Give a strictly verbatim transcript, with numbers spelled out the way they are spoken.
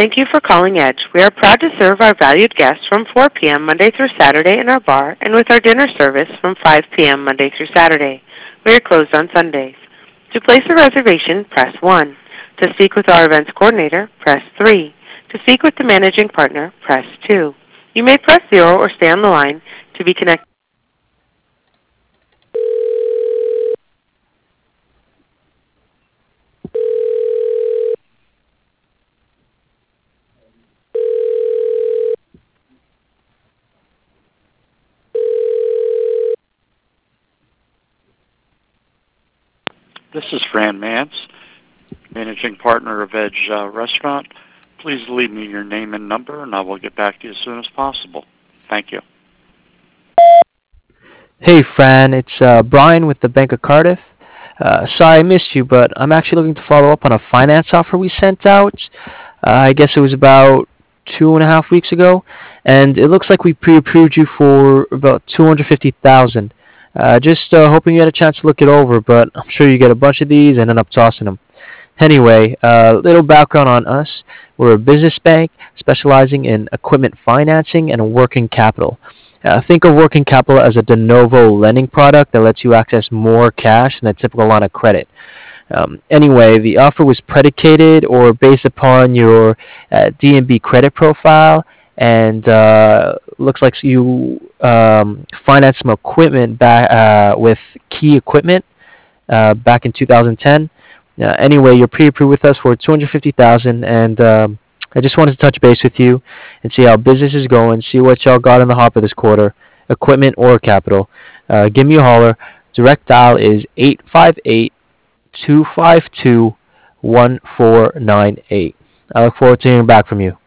Thank you for calling Edge. We are proud to serve our valued guests from four p.m. Monday through Saturday in our bar and with our dinner service from five p.m. Monday through Saturday. We are closed on Sundays. To place a reservation, press one. To speak with our events coordinator, press three. To speak with the managing partner, press two. You may press zero or stay on the line to be connected. This is Fran Mance, managing partner of Edge uh, Restaurant. Please leave me your name and number, and I will get back to you as soon as possible. Thank you. Hey, Fran, it's uh, Brian with the Bank of Cardiff. Uh, sorry I missed you, but I'm actually looking to follow up on a finance offer we sent out. Uh, I guess it was about two and a half weeks ago, and it looks like we pre-approved you for about two hundred fifty thousand dollars. Uh, just uh, hoping you had a chance to look it over, but I'm sure you get a bunch of these and end up tossing them. Anyway, a uh, little background on us. We're a business bank specializing in equipment financing and working capital. Uh, think of working capital as a de novo lending product that lets you access more cash than a typical line of credit. Um, anyway, the offer was predicated or based upon your uh, D N B credit profile, and uh, looks like you um, financed some equipment back, uh, with Key Equipment uh, back in two thousand ten. Uh, anyway, you're pre-approved with us for two hundred fifty thousand dollars, and um, I just wanted to touch base with you and see how business is going, see what y'all got in the hopper this quarter, equipment or capital. Uh, give me a holler. Direct dial is eight five eight, two five two, one four nine eight. I look forward to hearing back from you.